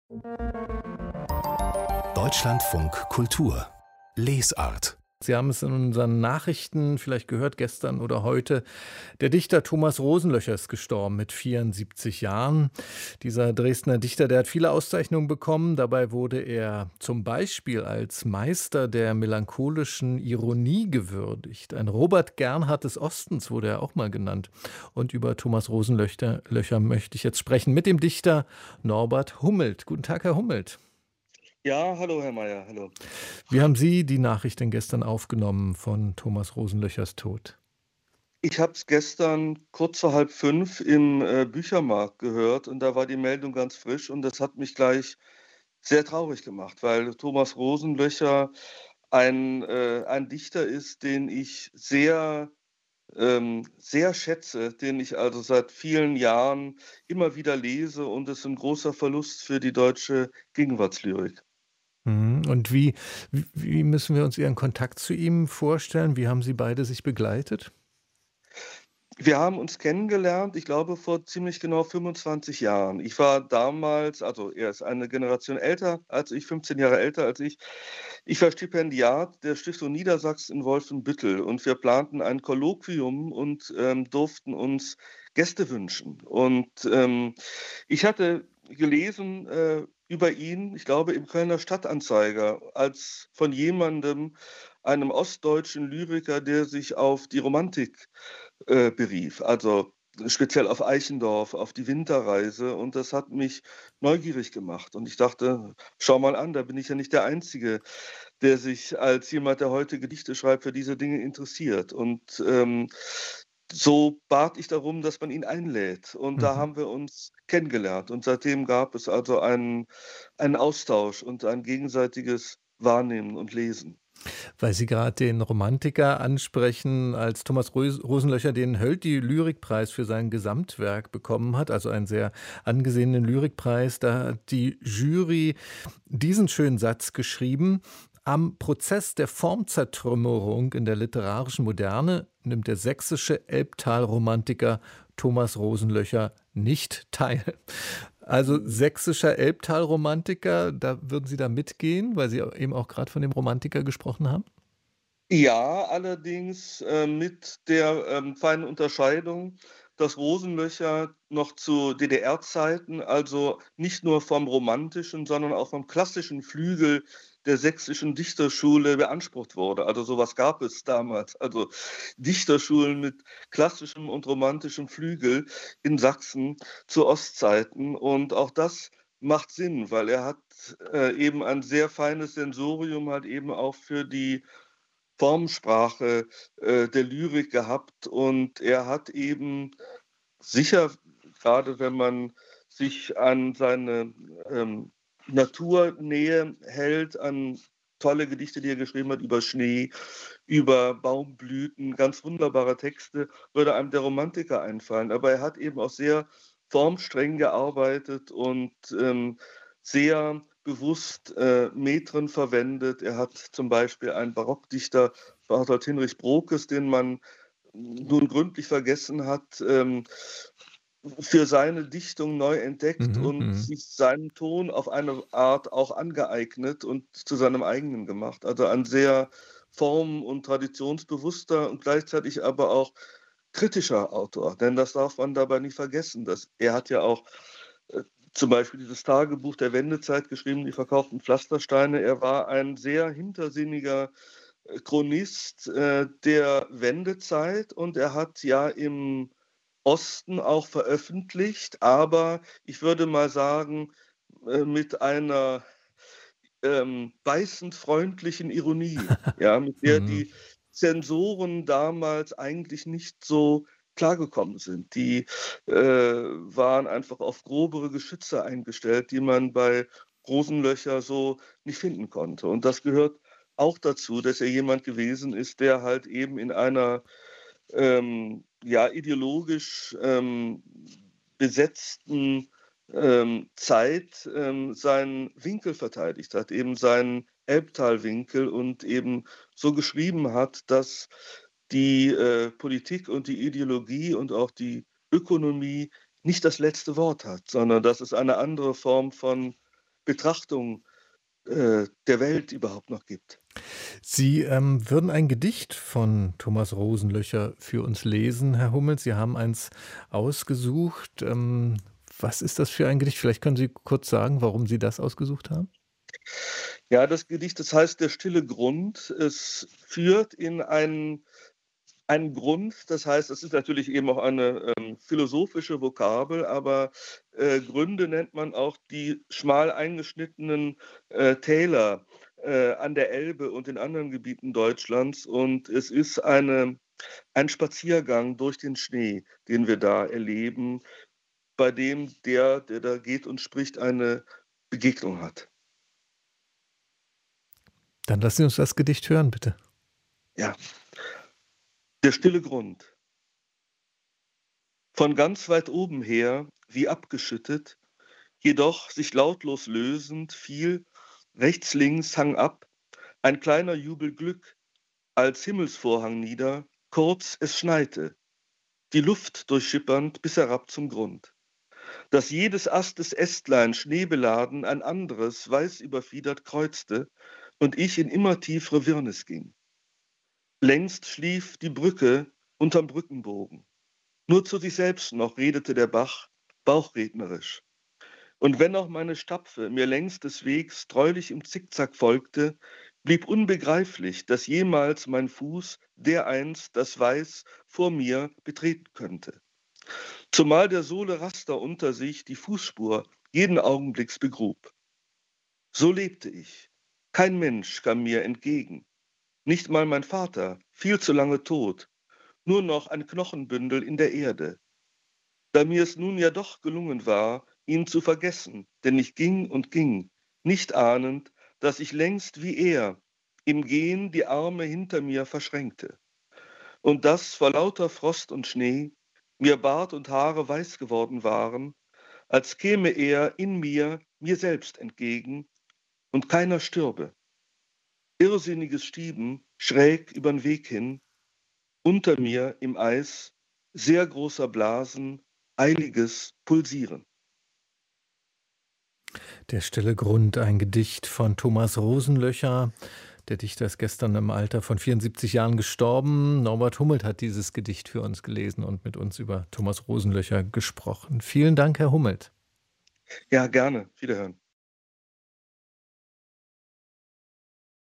Deutschlandfunk Kultur Lesart. Sie haben es in unseren Nachrichten vielleicht gehört, gestern oder heute. Der Dichter Thomas Rosenlöcher ist gestorben mit 74 Jahren. Dieser Dresdner Dichter, der hat viele Auszeichnungen bekommen. Dabei wurde er zum Beispiel als Meister der melancholischen Ironie gewürdigt. Ein Robert Gernhardt des Ostens wurde er auch mal genannt. Und über Thomas Rosenlöcher möchte ich jetzt sprechen mit dem Dichter Norbert Hummelt. Guten Tag, Herr Hummelt. Ja, hallo Herr Mayer, hallo. Wie haben Sie die Nachricht denn gestern aufgenommen von Thomas Rosenlöchers Tod? Ich habe es gestern kurz vor 4:30 im Büchermarkt gehört und da war die Meldung ganz frisch und das hat mich gleich sehr traurig gemacht, weil Thomas Rosenlöcher ein Dichter ist, den ich sehr schätze, den ich also seit vielen Jahren immer wieder lese und es ist ein großer Verlust für die deutsche Gegenwartslyrik. Und wie müssen wir uns Ihren Kontakt zu ihm vorstellen? Wie haben Sie beide sich begleitet? Wir haben uns kennengelernt, ich glaube, vor ziemlich genau 25 Jahren. Ich war damals also er ist eine Generation älter als ich, 15 Jahre älter als ich. Ich war Stipendiat der Stiftung Niedersachsen in Wolfenbüttel und wir planten ein Kolloquium und, durften uns Gäste wünschen. Ich hatte gelesen, über ihn, ich glaube, im Kölner Stadtanzeiger als von jemandem, einem ostdeutschen Lyriker, der sich auf die Romantik berief. Also, speziell auf Eichendorff, auf die Winterreise und das hat mich neugierig gemacht und ich dachte: „Schau mal an, da bin ich ja nicht der Einzige, der sich als jemand, der heute Gedichte schreibt, für diese Dinge interessiert.“ So bat ich darum, dass man ihn einlädt und da Mhm. haben wir uns kennengelernt und seitdem gab es also einen Austausch und ein gegenseitiges Wahrnehmen und Lesen. Weil Sie gerade den Romantiker ansprechen, als Thomas Rosenlöcher den Hölty-Lyrikpreis für sein Gesamtwerk bekommen hat, also einen sehr angesehenen Lyrikpreis, da hat die Jury diesen schönen Satz geschrieben: „Am Prozess der Formzertrümmerung in der literarischen Moderne nimmt der sächsische Elbtalromantiker Thomas Rosenlöcher nicht teil.“ Also, Mhm. sächsischer Elbtalromantiker, da würden Sie da mitgehen, weil Sie eben auch gerade von dem Romantiker gesprochen haben? Ja, allerdings, mit der, feinen Unterscheidung, dass Rosenlöcher noch zu DDR-Zeiten, also nicht nur vom romantischen, sondern auch vom klassischen Flügel der sächsischen Dichterschule beansprucht wurde. Also, so was gab es damals. Also, Dichterschulen mit klassischem und romantischem Flügel in Sachsen zu Ostzeiten und auch das macht Sinn, weil er hat, eben ein sehr feines Sensorium halt eben auch für die Formsprache, der Lyrik gehabt und er hat eben sicher, grade wenn man sich an seine, Naturnähe hält, an tolle Gedichte, die er geschrieben hat über Schnee, über Baumblüten, ganz wunderbare Texte, würde einem der Romantiker einfallen. Aber er hat eben auch sehr formstreng gearbeitet und, sehr bewusst, Metren verwendet. Er hat zum Beispiel einen Barockdichter, Barthold Hinrich Brokes, den man nun gründlich vergessen hat, für seine Dichtung neu entdeckt Mhm, und mhm. sich seinen Ton auf eine Art auch angeeignet und zu seinem eigenen gemacht. Also ein sehr form und traditionsbewusster und gleichzeitig aber auch kritischer Autor, denn das darf man dabei nicht vergessen, dass er hat ja auch, äh, zum Beispiel dieses Tagebuch der Wendezeit geschrieben, „Die verkauften Pflastersteine“. Er war ein sehr hintersinniger, Chronist, der Wendezeit und er hat ja im Osten auch veröffentlicht, aber ich würde mal sagen, mit einer, beißend freundlichen Ironie, ja, mit der Mhm. die Zensoren damals eigentlich nicht so klargekommen sind. Die, waren einfach auf grobere Geschütze eingestellt, die man bei Rosenlöcher so nicht finden konnte. Und das gehört auch dazu, dass er jemand gewesen ist, der halt eben in einer ja, ideologisch, besetzten, Zeit, seinen Winkel verteidigt hat, eben seinen Elbtalwinkel und eben so geschrieben hat, dass die, Politik und die Ideologie und auch die Ökonomie nicht das letzte Wort hat, sondern dass es eine andere Form von Betrachtung der Welt überhaupt noch gibt. Sie würden ein Gedicht von Thomas Rosenlöcher für uns lesen, Herr Hummels. Sie haben eins ausgesucht. Was ist das für ein Gedicht? Vielleicht können Sie kurz sagen, warum Sie das ausgesucht haben? Ja, das Gedicht, das heißt Der stille Grund. Es führt in einen Grund, das heißt, es ist natürlich eben auch eine philosophische Vokabel, aber Gründe nennt man auch die schmal eingeschnittenen Täler an der Elbe und in anderen Gebieten Deutschlands. Und es ist ein Spaziergang durch den Schnee, den wir da erleben, bei dem der da geht und spricht, eine Begegnung hat. Dann lassen Sie uns das Gedicht hören, bitte. Ja, der stille Grund. Von ganz weit oben her, wie abgeschüttet, jedoch sich lautlos lösend, fiel rechts, links, Hang ab, ein kleiner Jubel Glück, als Himmelsvorhang nieder, kurz es schneite, die Luft durchschippernd bis herab zum Grund. Dass jedes Astes Ästlein schneebeladen ein anderes, weiß überfiedert kreuzte und ich in immer tiefere Wirrnis ging. Längst schlief die Brücke unterm Brückenbogen. Nur zu sich selbst noch redete der Bach, bauchrednerisch. Und wenn auch meine Stapfe mir längs des Wegs treulich im Zickzack folgte, blieb unbegreiflich, dass jemals mein Fuß dereinst das Weiß vor mir betreten könnte. Zumal der Sohle Raster unter sich die Fußspur jeden Augenblicks begrub. So lebte ich. Kein Mensch kam mir entgegen. Nicht mal mein Vater, viel zu lange tot, nur noch ein Knochenbündel in der Erde. Da mir es nun ja doch gelungen war, ihn zu vergessen, denn ich ging und ging, nicht ahnend, dass ich längst wie er im Gehen die Arme hinter mir verschränkte. Und dass vor lauter Frost und Schnee mir Bart und Haare weiß geworden waren, als käme er in mir selbst entgegen, und keiner stürbe. Irrsinniges Stieben schräg übern Weg hin, unter mir im Eis, sehr großer Blasen, eiliges Pulsieren. Der stille Grund, ein Gedicht von Thomas Rosenlöcher. Der Dichter ist gestern im Alter von 74 Jahren gestorben. Norbert Hummelt hat dieses Gedicht für uns gelesen und mit uns über Thomas Rosenlöcher gesprochen. Vielen Dank, Herr Hummelt. Ja, gerne. Wiederhören.